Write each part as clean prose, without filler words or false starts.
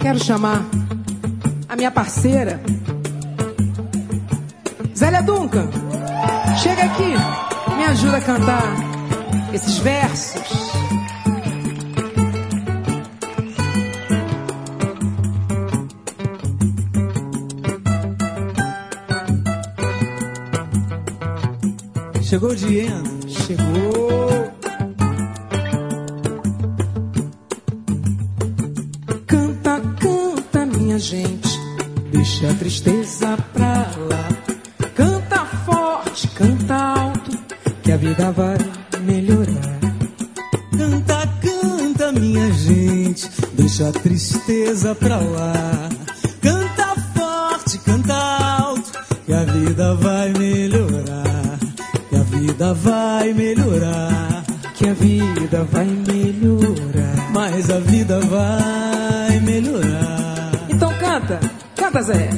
quero chamar a minha parceira, Zélia Duncan. Chega aqui, me ajuda a cantar esses versos. Chegou o dia, chegou. Canta, canta, minha gente, deixa a tristeza pra lá. Canta forte, canta alto, que a vida vai melhorar. Canta, canta, minha gente, deixa a tristeza pra lá. Canta forte, canta alto, que a vida vai melhorar. Que a vida vai melhorar. Que a vida vai melhorar. Mas a vida vai melhorar. Então canta, canta, Zé.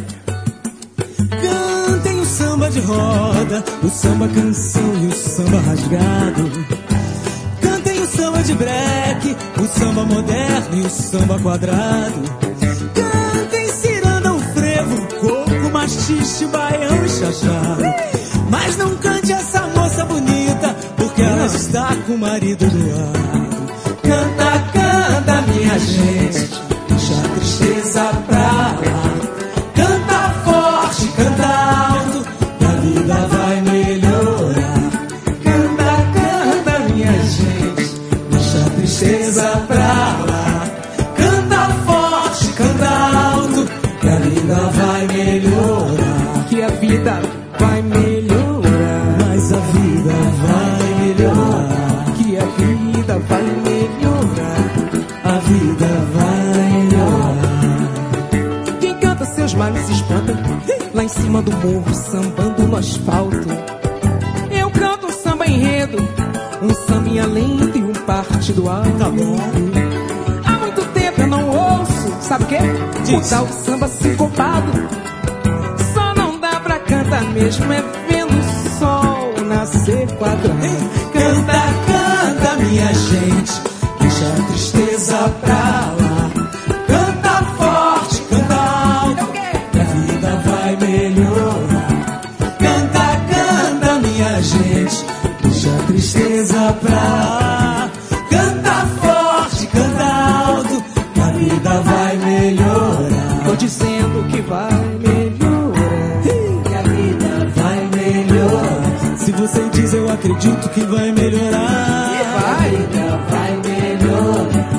Cantem o samba de roda, o samba canção e o samba rasgado. Cantem o samba de breque, o samba moderno e o samba quadrado. Cantem ciranda, o frevo, o coco, machixe, baião e chachado. Mas não cante essa moça bonita, porque ela está com o marido do lado. Canta, canta, minha gente, deixa a tristeza pra lá. Canta forte, canta alto, que a vida vai melhorar. Canta, canta, minha gente, deixa a tristeza pra lá. Canta forte, canta alto, que a vida vai melhorar. Que a vida vai melhorar. Mas a vida vai melhorar. Que a vida vai melhorar. A vida vai melhorar. Quem canta seus males se espanta, lá em cima do morro, sambando no asfalto. Eu canto um samba enredo, um sambinha lento e um partido alto. Tá bom. Há muito tempo eu não ouço, sabe o quê? O tal samba sincopado. Só não dá pra cantar mesmo, é vendo o sol nascer quadrado. Canta, canta, minha gente, deixa a tristeza pra lá. Canta forte, canta alto, que a vida vai melhorar. Canta, canta, minha gente, deixa a tristeza pra lá. Canta forte, canta alto, que a vida vai melhorar. Tô dizendo que vai melhorar. Que a vida vai melhorar. Se você diz, eu acredito que vai melhorar. E vai. A vida vai melhorar.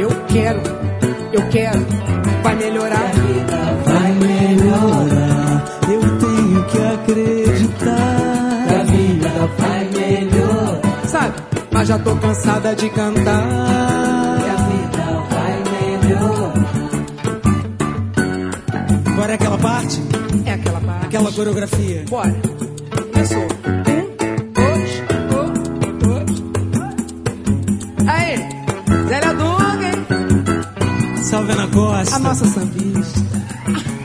Eu quero, vai melhorar. A vida vai melhorar. Eu tenho que acreditar. A vida vai melhorar. Sabe, mas já tô cansada de cantar. A vida vai melhorar. Agora é aquela parte? É aquela parte. Aquela coreografia. Bora. Começou. Aí, Zélia Duncan, Salve na costa. a nossa sambista.